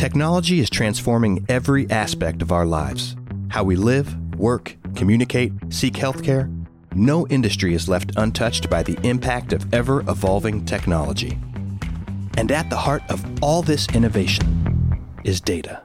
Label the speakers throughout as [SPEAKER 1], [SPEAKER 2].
[SPEAKER 1] Technology is transforming every aspect of our lives. How we live, work, communicate, seek healthcare. No industry is left untouched by the impact of ever-evolving technology. And at the heart of all this innovation is data.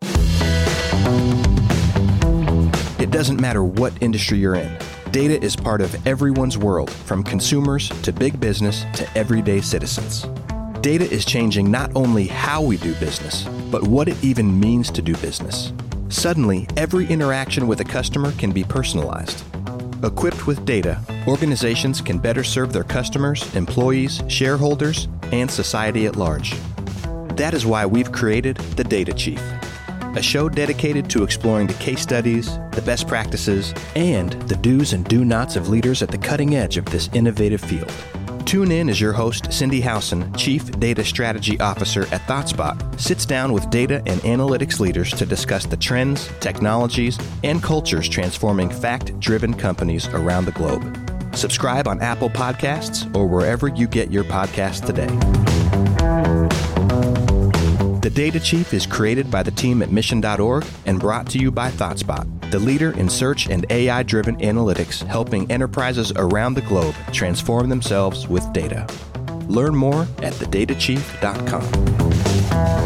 [SPEAKER 1] It doesn't matter what industry you're in. Data is part of everyone's world, from consumers to big business to everyday citizens. Data is changing not only how we do business, but what it even means to do business. Suddenly, every interaction with a customer can be personalized. Equipped with data, organizations can better serve their customers, employees, shareholders, and society at large. That is why we've created The Data Chief, a show dedicated to exploring the case studies, the best practices, and the do's and do-nots of leaders at the cutting edge of this innovative field. Tune in as your host, Cindy Howson, Chief Data Strategy Officer at ThoughtSpot, sits down with data and analytics leaders to discuss the trends, technologies, and cultures transforming fact-driven companies around the globe. Subscribe on Apple Podcasts or wherever you get your podcasts today. The Data Chief is created by the team at Mission.org and brought to you by ThoughtSpot, the leader in search and AI-driven analytics, helping enterprises around the globe transform themselves with data. Learn more at thedatachief.com.